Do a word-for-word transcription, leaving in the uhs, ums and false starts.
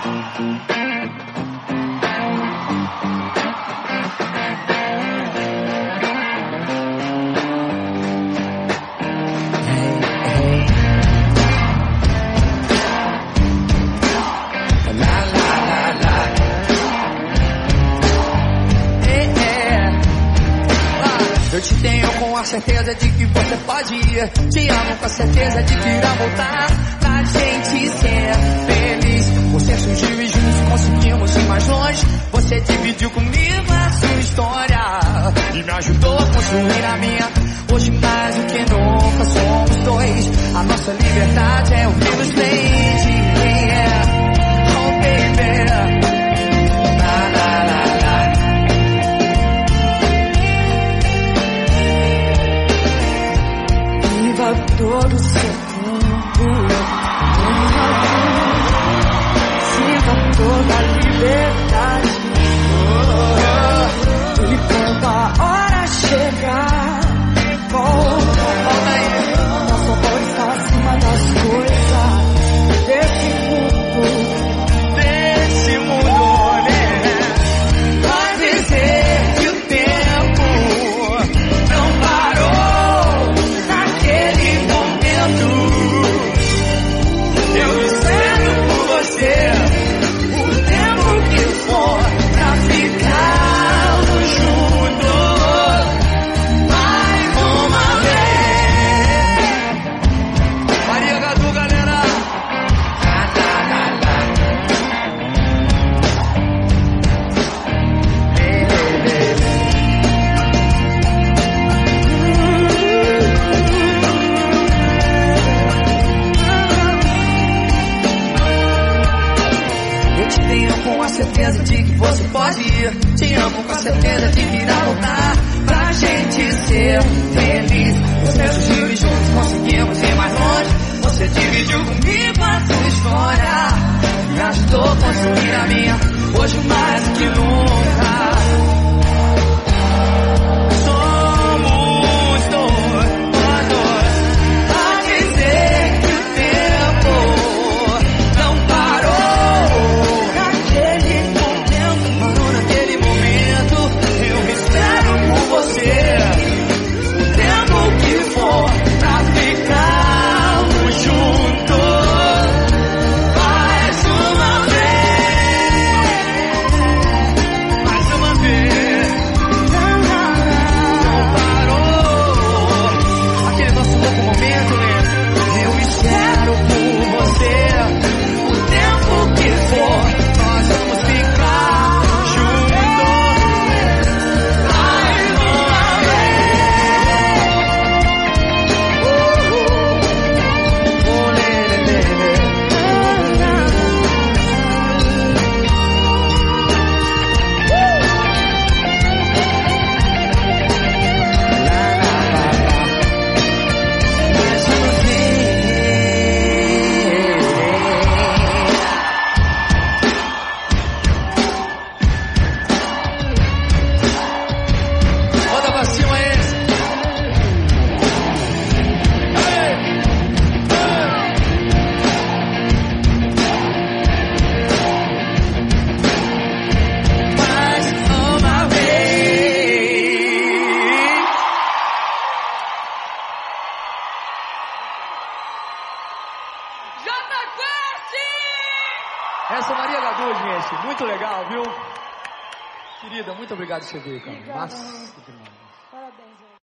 Eu te tenho com a certeza de que você pode ir. Te amo com a certeza de que irá voltar pra gente ser feliz. Você surgiu e juntos conseguimos ir mais longe. Você dividiu comigo a sua história e me ajudou a construir a minha. Hoje mais do que nunca somos dois. A nossa liberdade é o que nos prende. Yeah. Oh baby. Todo seu tempo, sinta toda a liberdade. Oh, e quando a hora chegar, volta aí. Nosso amor está acima das coisas desse mundo, desse mundo, né? Vai dizer que o tempo não parou. Eu espero por você o tempo que for pra ficarmos juntos mais uma vez. Maria Gadu, galera. Com a certeza de que você pode ir. Te amo com a certeza de que irá voltar pra gente ser feliz. Você surgiu e juntos conseguimos ir mais longe. Você dividiu comigo a sua história, me ajudou a construir a minha. Hoje mais do que nunca somos dois. Vai dizer que o tempo não parou. Você, o tempo que for pra ficarmos juntos mais uma vez, mais uma vez. Não parou aquele nosso louco momento, né? Eu espero por você, o tempo que for, nós vamos ficar juntos. Essa é Maria Gadu, gente. Muito legal, viu? Querida, muito obrigado por você vir, cara. Massa demais.